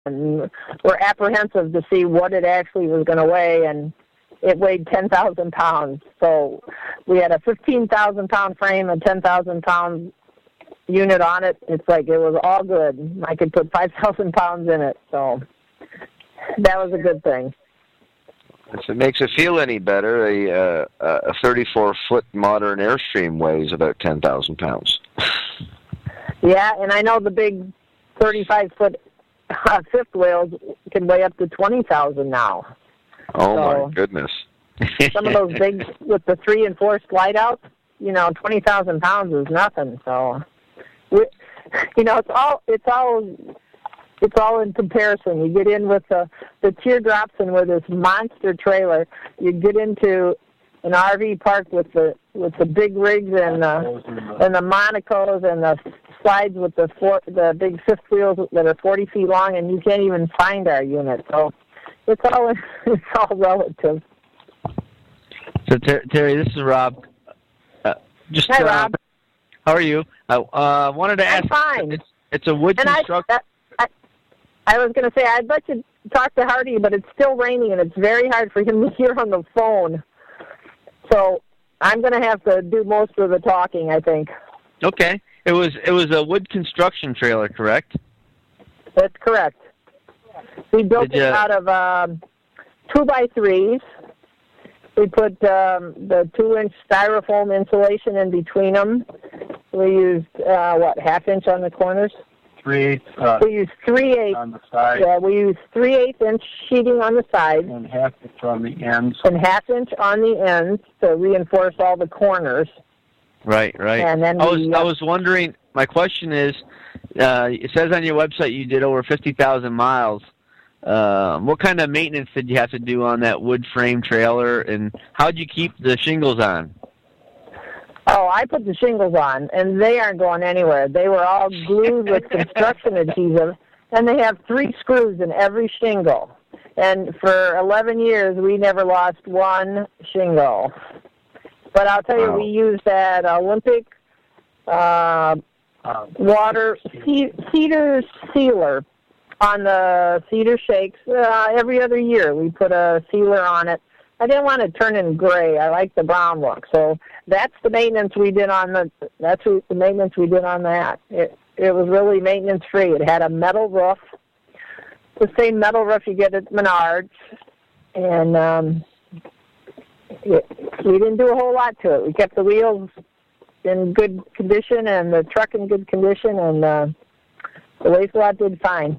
and were apprehensive to see what it actually was going to weigh, and it weighed 10,000 pounds. So we had a 15,000-pound frame, a 10,000-pound unit on it. It's like it was all good. I could put 5,000 pounds in it, so that was a good thing. If it makes it feel any better, a 34-foot modern Airstream weighs about 10,000 pounds. Yeah, and I know the big 35-foot fifth wheels can weigh up to 20,000 now. Oh, so, my goodness. Some of those big, with the 3 and 4 slide outs, 20,000 pounds is nothing. So, it's all in comparison. You get in with the teardrops and with this monster trailer. You get into an RV park with the big rigs and the Monacos and the slides with the big fifth wheels that are 40 feet long, and you can't even find our unit. So it's all relative. So Terry, this is Rob. Hi, Rob. How are you? I wanted to ask. I'm fine. It's a wood construction. I was going to say, I'd like to talk to Hardy, but it's still raining, and it's very hard for him to hear on the phone. So I'm going to have to do most of the talking, I think. Okay. It was a wood construction trailer, correct? That's correct. We built it out of 2x3s. We put the 2-inch styrofoam insulation in between them. We used, half-inch on the corners? 3/8. We used 3/8 on the side. Yeah, we used 3/8-inch sheeting on the side. And 1/2 on the ends. And 1/2 on the ends to reinforce all the corners. Right. And then I was wondering, my question is, it says on your website you did over 50,000 miles. What kind of maintenance did you have to do on that wood frame trailer, and how did you keep the shingles on? Oh, I put the shingles on, and they aren't going anywhere. They were all glued with construction adhesive, and they have 3 screws in every shingle. And for 11 years, we never lost one shingle. But I'll tell you, we used that Olympic water cedar sealer on the cedar shakes. Every other year, we put a sealer on it. I didn't want to turn in gray. I like the brown look. So that's the maintenance we did on that. It was really maintenance free. It had a metal roof, the same metal roof you get at Menards, and we didn't do a whole lot to it. We kept the wheels in good condition and the truck in good condition, and the waste lot did fine.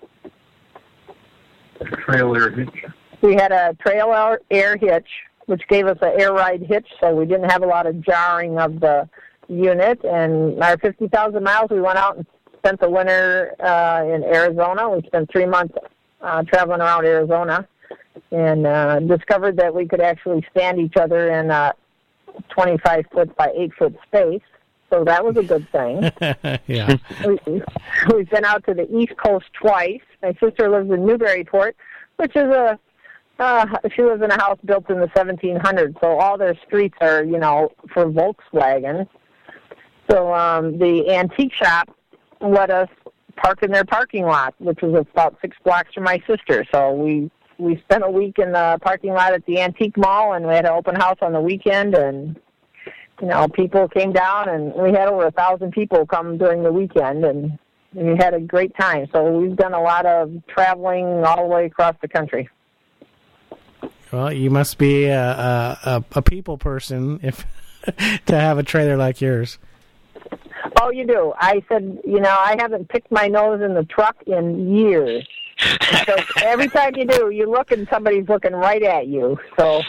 Trailer hitch. We had a trail air hitch, which gave us an air ride hitch, so we didn't have a lot of jarring of the unit. And our 50,000 miles, we went out and spent the winter in Arizona. We spent 3 months traveling around Arizona, and discovered that we could actually stand each other in a 25-foot by 8-foot space. So that was a good thing. Yeah. We've been out to the East Coast twice. My sister lives in Newburyport, which is she lives in a house built in the 1700s, so all their streets are, for Volkswagen. So the antique shop let us park in their parking lot, which was about 6 blocks from my sister. So we spent a week in the parking lot at the antique mall, and we had an open house on the weekend, and people came down, and we had over 1,000 people come during the weekend, and we had a great time. So we've done a lot of traveling all the way across the country. Well, you must be a people person if to have a trailer like yours. Oh, you do. I said, I haven't picked my nose in the truck in years. Because every time you do, you look and somebody's looking right at you. So,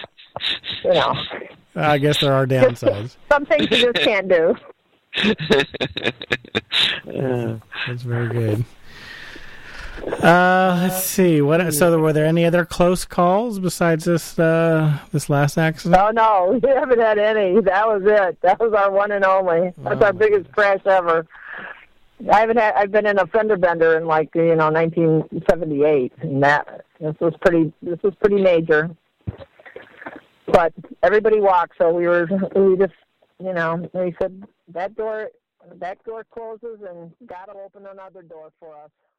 I guess there are downsides. Some things you just can't do. That's very good. Let's see. So were there any other close calls besides this last accident? Oh, no. We haven't had any. That was it. That was our one and only. That's our biggest crash ever. I've been in a fender bender in 1978, and this was pretty major. But everybody walked, so we just we said that door closes and God will open another door for us.